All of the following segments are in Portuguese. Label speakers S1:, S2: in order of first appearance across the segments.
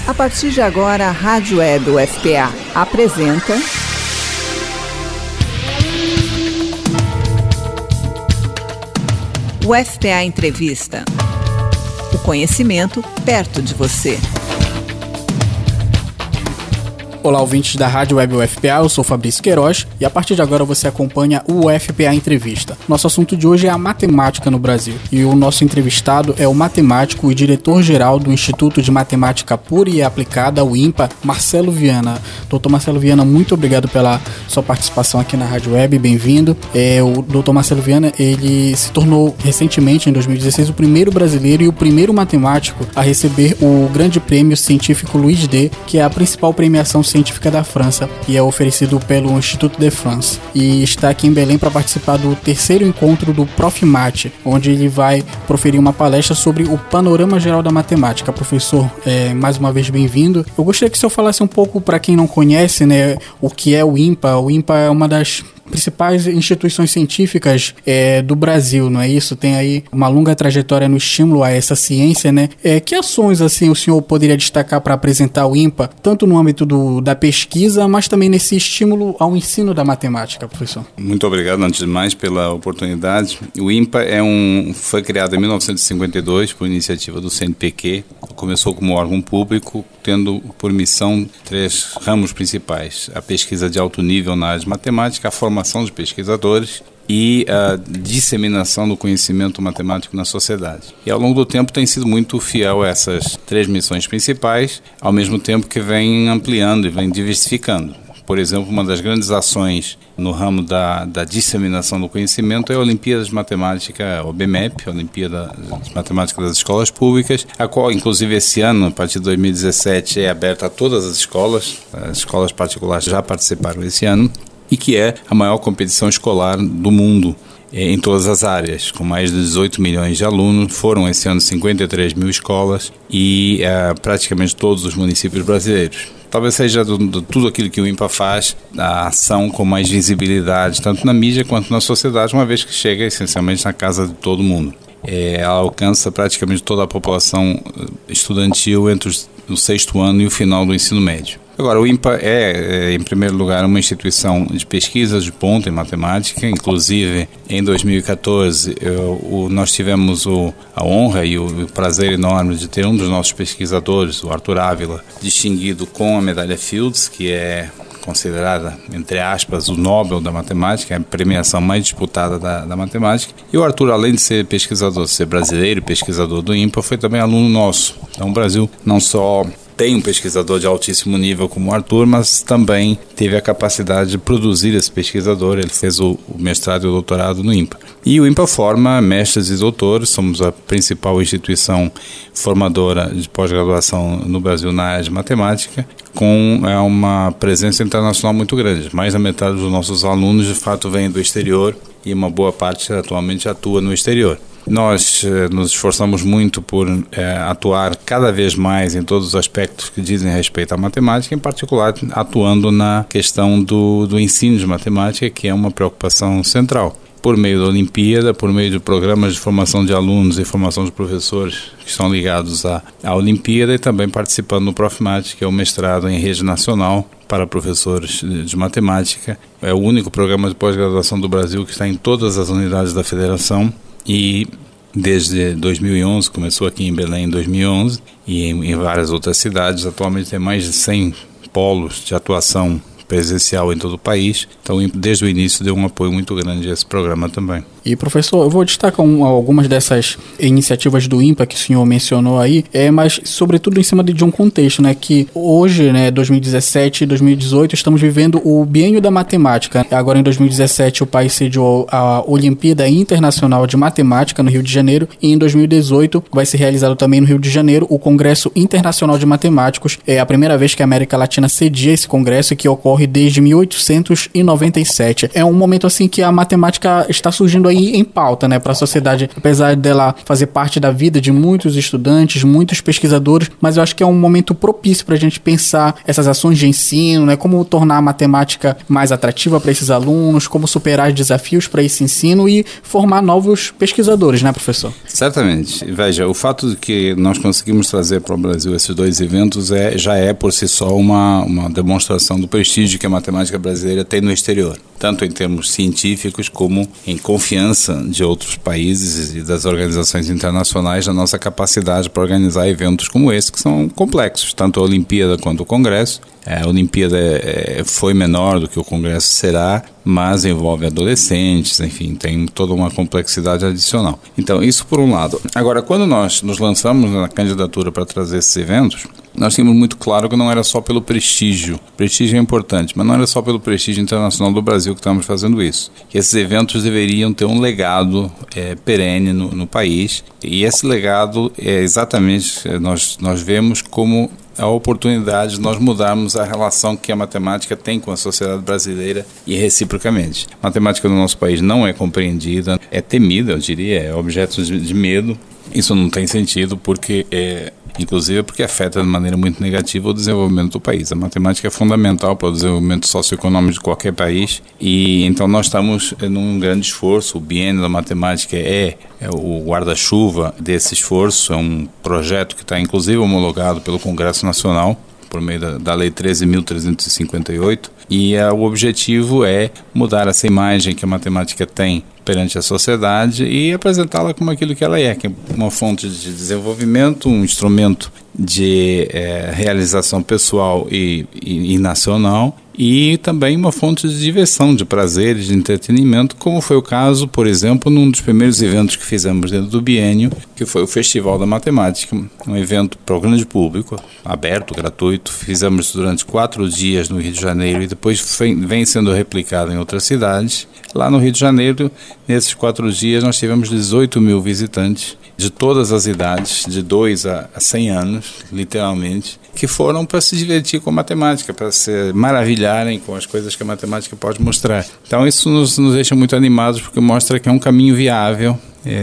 S1: A partir de agora, a Rádio Web UFPA apresenta UFPA Entrevista. O conhecimento perto de você.
S2: Olá, ouvintes da Rádio Web UFPA, eu sou Fabrício Queiroz e a partir de agora você acompanha o UFPA Entrevista. Nosso assunto de hoje é a matemática no Brasil e o nosso entrevistado é o matemático e diretor-geral do Instituto de Matemática Pura e Aplicada, o INPA, Marcelo Viana. Doutor Marcelo Viana, muito obrigado pela sua participação aqui na Rádio Web, bem-vindo. O doutor Marcelo Viana, ele se tornou recentemente, em 2016, o primeiro brasileiro e o primeiro matemático a receber o Grande Prêmio Científico Louis D, que é a principal premiação científica da França e é oferecido pelo Institut de France, e está aqui em Belém para participar do terceiro encontro do Profimate, onde ele vai proferir uma palestra sobre o panorama geral da matemática. Professor, mais uma vez bem-vindo. Eu gostaria que o senhor falasse um pouco, para quem não conhece, né, o que é o INPA. O INPA é uma das principais instituições científicas do Brasil, não é isso? Tem aí uma longa trajetória no estímulo a essa ciência, né? Que ações, assim, o senhor poderia destacar para apresentar o INPA, tanto no âmbito da pesquisa, mas também nesse estímulo ao ensino da matemática, professor?
S3: Muito obrigado, antes de mais, pela oportunidade. O INPA foi criado em 1952 por iniciativa do CNPq. Começou como órgão público, tendo por missão 3 ramos principais: a pesquisa de alto nível na área de matemática, a formação de pesquisadores e a disseminação do conhecimento matemático na sociedade. E ao longo do tempo tem sido muito fiel a essas 3 missões principais, ao mesmo tempo que vem ampliando e vem diversificando. Por exemplo, uma das grandes ações no ramo da disseminação do conhecimento é a Olimpíada de Matemática, OBMEP, a Olimpíada de Matemática das Escolas Públicas, a qual, inclusive, esse ano, a partir de 2017, é aberta a todas as escolas particulares já participaram esse ano, e que é a maior competição escolar do mundo em todas as áreas, com mais de 18 milhões de alunos. Foram esse ano 53 mil escolas e praticamente todos os municípios brasileiros. Talvez seja de tudo aquilo que o INPA faz, a ação com mais visibilidade, tanto na mídia quanto na sociedade, uma vez que chega essencialmente na casa de todo mundo. Ela alcança praticamente toda a população estudantil entre o 6º ano e o final do ensino médio. Agora, o INPA em primeiro lugar, uma instituição de pesquisas de ponta em matemática. Inclusive, em 2014, nós tivemos a honra e o prazer enorme de ter um dos nossos pesquisadores, o Arthur Ávila, distinguido com a medalha Fields, que é considerada, entre aspas, o Nobel da matemática, a premiação mais disputada da matemática. E o Arthur, além de ser pesquisador, ser brasileiro e pesquisador do INPA, foi também aluno nosso. Então, o Brasil não só tem um pesquisador de altíssimo nível como o Arthur, mas também teve a capacidade de produzir esse pesquisador. Ele fez o mestrado e o doutorado no INPA. E o INPA forma mestres e doutores. Somos a principal instituição formadora de pós-graduação no Brasil na área de matemática, com uma presença internacional muito grande. Mais da metade dos nossos alunos, de fato, vêm do exterior e uma boa parte atualmente atua no exterior. Nós nos esforçamos muito por atuar cada vez mais em todos os aspectos que dizem respeito à matemática, em particular atuando na questão do ensino de matemática, que é uma preocupação central. Por meio da Olimpíada, por meio de programas de formação de alunos e formação de professores que estão ligados à Olimpíada, e também participando no Profimate, que é o mestrado em rede nacional para professores de matemática. É o único programa de pós-graduação do Brasil que está em todas as unidades da federação. E desde 2011, começou aqui em Belém em 2011 e em várias outras cidades. Atualmente tem mais de 100 polos de atuação presencial em todo o país. Então, desde o início, deu um apoio muito grande a esse programa também.
S2: E, professor, eu vou destacar algumas dessas iniciativas do INPA que o senhor mencionou aí, mas sobretudo em cima de um contexto, né, que hoje, 2017 e 2018, estamos vivendo o biênio da matemática. Agora, em 2017, o país sediou a Olimpíada Internacional de Matemática no Rio de Janeiro, e em 2018 vai ser realizado também no Rio de Janeiro o Congresso Internacional de Matemáticos. É a primeira vez que a América Latina cedia esse congresso, que ocorre desde 1897. É um momento assim que a matemática está surgindo aí em pauta, né, para a sociedade, apesar dela fazer parte da vida de muitos estudantes, muitos pesquisadores, mas eu acho que é um momento propício para a gente pensar essas ações de ensino, né, como tornar a matemática mais atrativa para esses alunos, como superar os desafios para esse ensino e formar novos pesquisadores, né, professor?
S3: Certamente. Veja, o fato de que nós conseguimos trazer para o Brasil esses dois eventos já é por si só uma demonstração do prestígio que a matemática brasileira tem no exterior, tanto em termos científicos como em confiança de outros países e das organizações internacionais na nossa capacidade para organizar eventos como esse, que são complexos, tanto a Olimpíada quanto o Congresso. A Olimpíada foi menor do que o Congresso será, mas envolve adolescentes, enfim, tem toda uma complexidade adicional. Então, isso por um lado. Agora, quando nós nos lançamos na candidatura para trazer esses eventos, nós tínhamos muito claro que não era só pelo prestígio. O prestígio é importante, mas não era só pelo prestígio internacional do Brasil que estamos fazendo isso. Que esses eventos deveriam ter um legado perene no país, e esse legado exatamente, nós vemos como a oportunidade de nós mudarmos a relação que a matemática tem com a sociedade brasileira e reciprocamente. A matemática no nosso país não é compreendida, é temida, eu diria, é objeto de medo. Isso não tem sentido inclusive porque afeta de maneira muito negativa o desenvolvimento do país. A matemática é fundamental para o desenvolvimento socioeconômico de qualquer país, e então nós estamos num grande esforço. O Biênio da Matemática é o guarda-chuva desse esforço, é um projeto que está inclusive homologado pelo Congresso Nacional por meio da Lei 13.358, e o objetivo é mudar essa imagem que a matemática tem perante a sociedade e apresentá-la como aquilo que ela é, que é uma fonte de desenvolvimento, um instrumento de realização pessoal e nacional, e também uma fonte de diversão, de prazer, de entretenimento, como foi o caso, por exemplo, num dos primeiros eventos que fizemos dentro do biênio, que foi o Festival da Matemática, um evento para o grande público, aberto, gratuito. Fizemos durante 4 dias no Rio de Janeiro e depois vem sendo replicado em outras cidades. Lá no Rio de Janeiro, nesses 4 dias, nós tivemos 18 mil visitantes de todas as idades, de 2 a 100 anos, literalmente, que foram para se divertir com a matemática, para se maravilharem com as coisas que a matemática pode mostrar. Então isso nos deixa muito animados, porque mostra que é um caminho viável.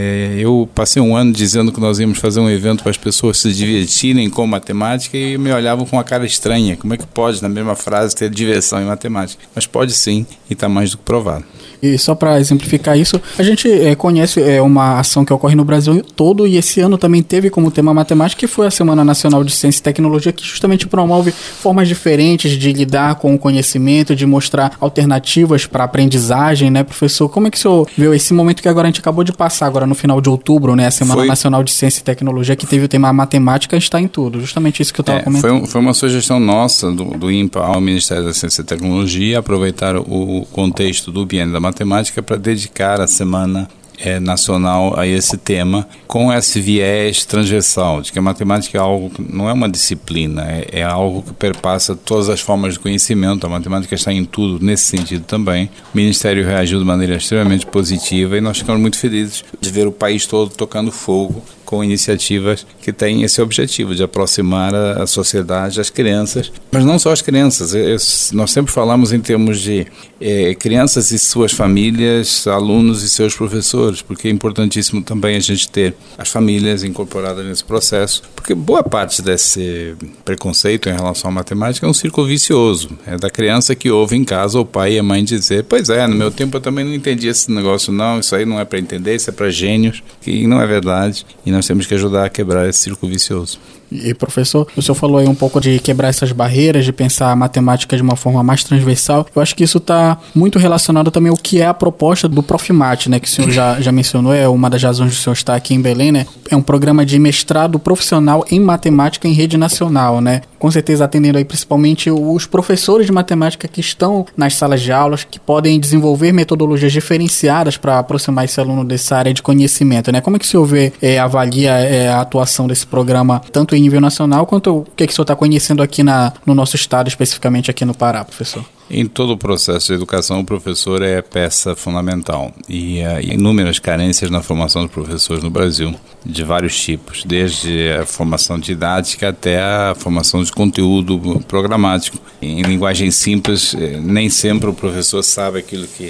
S3: Eu passei 1 ano dizendo que nós íamos fazer um evento para as pessoas se divertirem com matemática e me olhavam com uma cara estranha. Como é que pode, na mesma frase, ter diversão em matemática? Mas pode sim, e está mais do que provado.
S2: E só para exemplificar isso, a gente conhece uma ação que ocorre no Brasil todo, e esse ano também teve como tema matemática, que foi a Semana Nacional de Ciência e Tecnologia, que justamente promove formas diferentes de lidar com o conhecimento, de mostrar alternativas para a aprendizagem, né, professor? Como é que o senhor viu esse momento que agora a gente acabou de passar, agora no final de outubro, né, a Semana Nacional de Ciência e Tecnologia, que teve o tema matemática está em tudo, justamente isso que eu estava comentando. Foi
S3: uma sugestão nossa, do INPA ao Ministério da Ciência e Tecnologia, aproveitar o contexto do biênio da matemática para dedicar a Semana Nacional a esse tema, com esse viés transversal, de que a matemática é algo que não é uma disciplina, é algo que perpassa todas as formas de conhecimento. A matemática está em tudo, nesse sentido também. O Ministério reagiu de maneira extremamente positiva, e nós ficamos muito felizes de ver o país todo tocando fogo com iniciativas que têm esse objetivo de aproximar a sociedade, as crianças, mas não só as crianças. Nós sempre falamos em termos de crianças e suas famílias, alunos e seus professores, porque é importantíssimo também a gente ter as famílias incorporadas nesse processo, porque boa parte desse preconceito em relação à matemática é um círculo vicioso. É da criança que ouve em casa o pai e a mãe dizer: pois no meu tempo eu também não entendi esse negócio não, isso aí não é para entender, isso é para gênios, que não é verdade, e nós temos que ajudar a quebrar esse círculo vicioso.
S2: E professor, o senhor falou aí um pouco de quebrar essas barreiras, de pensar a matemática de uma forma mais transversal. Eu acho que isso está muito relacionado também ao que é a proposta do Profimate, né, que o senhor já mencionou, é uma das razões do senhor estar aqui em Belém, né? É um programa de mestrado profissional em matemática em rede nacional, né? Com certeza atendendo aí principalmente os professores de matemática que estão nas salas de aulas, que podem desenvolver metodologias diferenciadas para aproximar esse aluno dessa área de conhecimento, né? Como é que o senhor vê, avalia a atuação desse programa, tanto em nível nacional, quanto o que o senhor está conhecendo aqui no nosso estado, especificamente aqui no Pará, professor?
S3: Em todo o processo de educação, o professor é peça fundamental, e há inúmeras carências na formação dos professores no Brasil, de vários tipos, desde a formação didática até a formação de conteúdo programático. Em linguagem simples, nem sempre o professor sabe aquilo que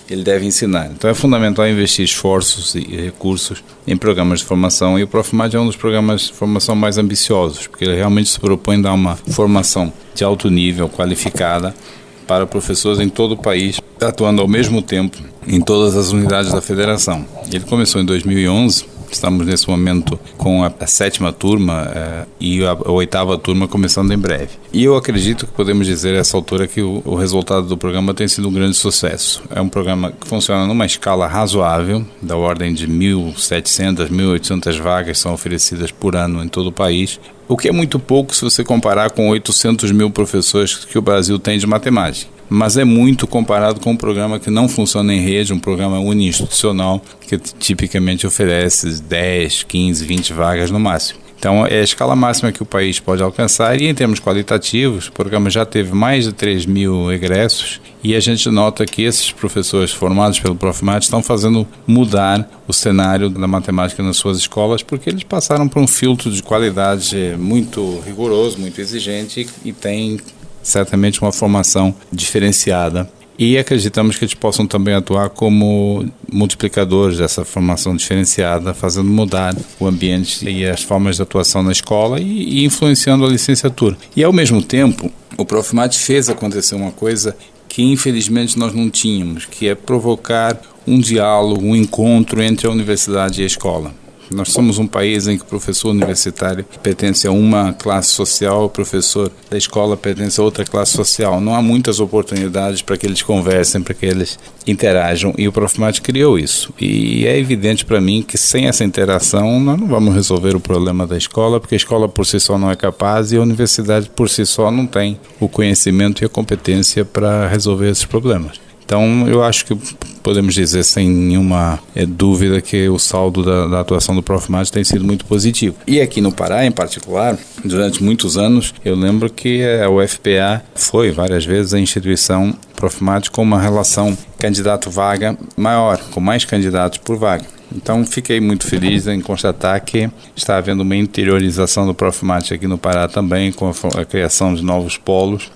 S3: ele deve ensinar. Então é fundamental investir esforços e recursos em programas de formação, e o Profimad é um dos programas de formação mais ambiciosos, porque ele realmente se propõe a dar uma formação de alto nível, qualificada, para professores em todo o país, atuando ao mesmo tempo em todas as unidades da federação. Ele começou em 2011, estamos nesse momento com a 7ª turma e a 8ª turma começando em breve. E eu acredito que podemos dizer a essa altura que o resultado do programa tem sido um grande sucesso. É um programa que funciona numa escala razoável, da ordem de 1.700, 1.800 vagas são oferecidas por ano em todo o país, o que é muito pouco se você comparar com 800 mil professores que o Brasil tem de matemática. Mas é muito comparado com um programa que não funciona em rede, um programa uninstitucional, que tipicamente oferece 10, 15, 20 vagas no máximo. Então, é a escala máxima que o país pode alcançar, e em termos qualitativos, o programa já teve mais de 3 mil egressos, e a gente nota que esses professores formados pelo Profimad estão fazendo mudar o cenário da matemática nas suas escolas, porque eles passaram por um filtro de qualidade muito rigoroso, muito exigente, e tem certamente uma formação diferenciada. E acreditamos que eles possam também atuar como multiplicadores dessa formação diferenciada, fazendo mudar o ambiente e as formas de atuação na escola e influenciando a licenciatura. E, ao mesmo tempo, o Profimad fez acontecer uma coisa que, infelizmente, nós não tínhamos, que é provocar um diálogo, um encontro entre a universidade e a escola. Nós somos um país em que o professor universitário pertence a uma classe social, o professor da escola pertence a outra classe social. Não há muitas oportunidades para que eles conversem, para que eles interajam, e o Profimad criou isso. E é evidente para mim que sem essa interação nós não vamos resolver o problema da escola, porque a escola por si só não é capaz e a universidade por si só não tem o conhecimento e a competência para resolver esses problemas. Então, eu acho que podemos dizer sem nenhuma dúvida que o saldo da atuação do Profimad tem sido muito positivo. E aqui no Pará, em particular, durante muitos anos, eu lembro que a UFPA foi várias vezes a instituição Profimad com uma relação candidato-vaga maior, com mais candidatos por vaga. Então, fiquei muito feliz em constatar que está havendo uma interiorização do Profimad aqui no Pará também, com a criação de novos polos.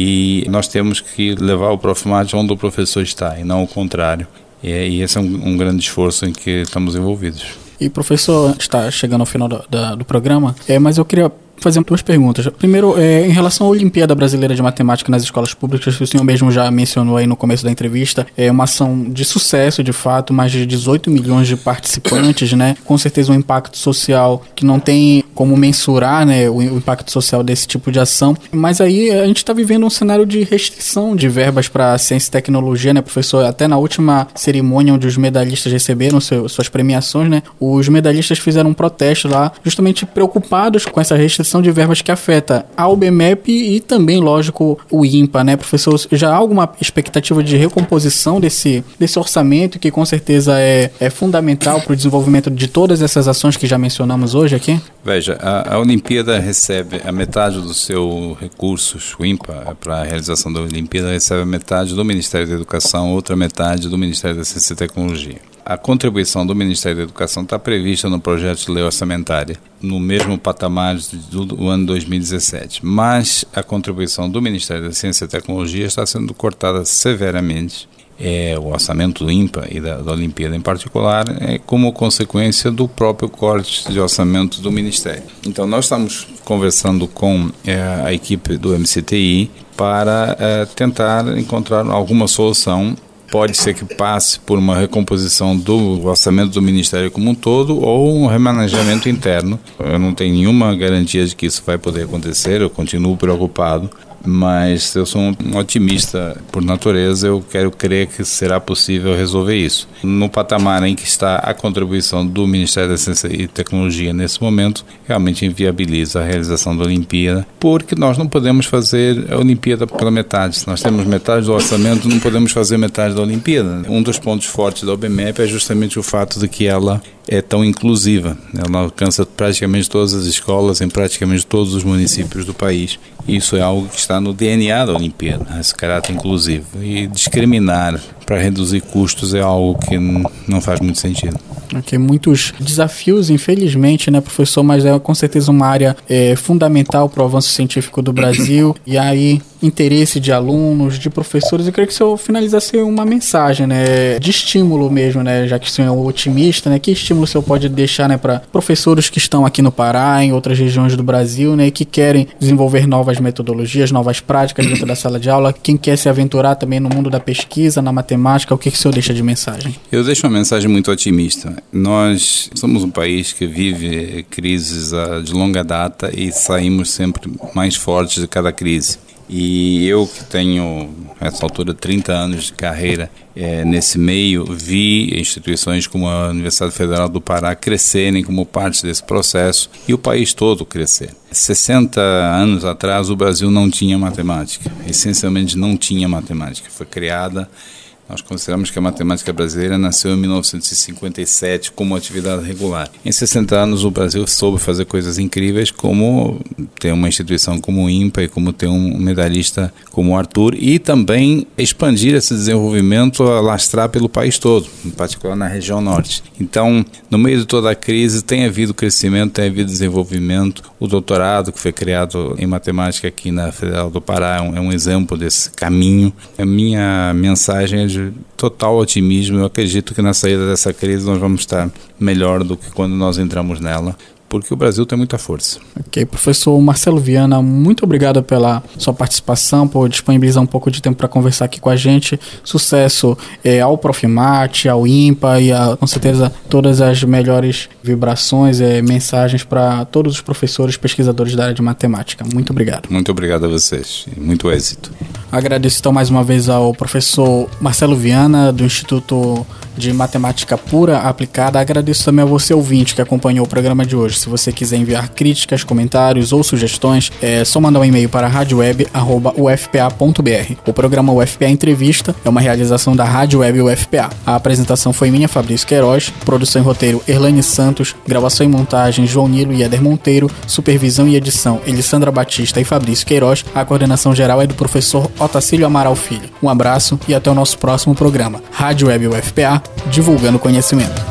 S3: E nós temos que levar o Profimad onde o professor está, e não o contrário. E esse é um grande esforço em que estamos envolvidos.
S2: E professor, está chegando ao final do programa, mas eu queria fazer 2 perguntas. Primeiro, em relação à Olimpíada Brasileira de Matemática nas escolas públicas, que o senhor mesmo já mencionou aí no começo da entrevista, é uma ação de sucesso, de fato, mais de 18 milhões de participantes, né? Com certeza um impacto social que não tem como mensurar, né, o impacto social desse tipo de ação. Mas aí a gente está vivendo um cenário de restrição de verbas para ciência e tecnologia, né, professor? Até na última cerimônia onde os medalhistas receberam suas premiações, né, os medalhistas fizeram um protesto lá, justamente preocupados com essa restrição de verbas que afeta a UBMEP e também, lógico, o INPA, né, professor? Já há alguma expectativa de recomposição desse orçamento, que com certeza é fundamental para o desenvolvimento de todas essas ações que já mencionamos hoje aqui?
S3: Veja, a Olimpíada recebe a metade dos seus recursos, o INPA, para a realização da Olimpíada, recebe a metade do Ministério da Educação, outra metade do Ministério da Ciência e Tecnologia. A contribuição do Ministério da Educação está prevista no projeto de lei orçamentária, no mesmo patamar do ano 2017. Mas a contribuição do Ministério da Ciência e Tecnologia está sendo cortada severamente. O orçamento do INPA e da Olimpíada em particular, como consequência do próprio corte de orçamento do Ministério. Então, nós estamos conversando com a equipe do MCTI para tentar encontrar alguma solução. Pode ser que passe por uma recomposição do orçamento do Ministério como um todo ou um remanejamento interno. Eu não tenho nenhuma garantia de que isso vai poder acontecer, eu continuo preocupado, mas eu sou um otimista por natureza, eu quero crer que será possível resolver isso. No patamar em que está a contribuição do Ministério da Ciência e Tecnologia nesse momento, realmente inviabiliza a realização da Olimpíada, porque nós não podemos fazer a Olimpíada pela metade. Se nós temos metade do orçamento, não podemos fazer metade da Olimpíada. Um dos pontos fortes da UBMEP é justamente o fato de que ela é tão inclusiva. Ela alcança praticamente todas as escolas em praticamente todos os municípios do país. Isso é algo que está no DNA da Olimpíada, esse caráter inclusivo. E discriminar para reduzir custos é algo que não faz muito sentido.
S2: Ok, muitos desafios, infelizmente, né, professor, mas é com certeza uma área fundamental para o avanço científico do Brasil. E aí, interesse de alunos, de professores. Eu queria que o senhor finalizasse uma mensagem, né, de estímulo mesmo, né, já que o senhor é um otimista, né, que estímulo o senhor pode deixar, né, para professores que estão aqui no Pará, em outras regiões do Brasil, né, que querem desenvolver novas metodologias, novas práticas dentro da sala de aula, quem quer se aventurar também no mundo da pesquisa, na matemática, o que o senhor deixa de mensagem?
S3: Eu deixo uma mensagem muito otimista. Nós somos um país que vive crises de longa data e saímos sempre mais fortes de cada crise. E eu que tenho, nessa altura, 30 anos de carreira nesse meio, vi instituições como a Universidade Federal do Pará crescerem como parte desse processo e o país todo crescer. 60 anos atrás, o Brasil não tinha matemática, essencialmente não tinha matemática. Foi criada. Nós consideramos que a matemática brasileira nasceu em 1957 como atividade regular. Em 60 anos, o Brasil soube fazer coisas incríveis, como ter uma instituição como o INPA e como ter um medalhista como o Arthur, e também expandir esse desenvolvimento, alastrar pelo país todo, em particular na região norte. Então, no meio de toda a crise, tem havido crescimento, tem havido desenvolvimento. O doutorado, que foi criado em matemática aqui na Federal do Pará, é um exemplo desse caminho. A minha mensagem é de total otimismo. Eu acredito que na saída dessa crise nós vamos estar melhor do que quando nós entramos nela, porque o Brasil tem muita força. Ok, professor Marcelo Viana, muito obrigado pela sua participação, por disponibilizar um pouco de tempo para conversar aqui com a gente. Sucesso ao Profimate, ao INPA e com certeza todas as melhores vibrações e mensagens para todos os professores, pesquisadores da área de matemática. Muito obrigado. Muito obrigado a vocês e muito êxito. Agradeço então mais uma vez ao professor Marcelo Viana, do Instituto de Matemática Pura Aplicada. Agradeço também a você, ouvinte, que acompanhou o programa de hoje. Se você quiser enviar críticas, comentários ou sugestões, é só mandar um e-mail para radioweb@ufpa.br. O programa UFPA Entrevista é uma realização da Rádio Web UFPA. A apresentação foi minha, Fabrício Queiroz, produção e roteiro Erlane Santos, gravação e montagem João Nilo e Éder Monteiro, supervisão e edição Elisandra Batista e Fabrício Queiroz. A coordenação geral é do professor Otacílio Amaral Filho. Um abraço e até o nosso próximo programa. Rádio Web UFPA, divulgando conhecimento.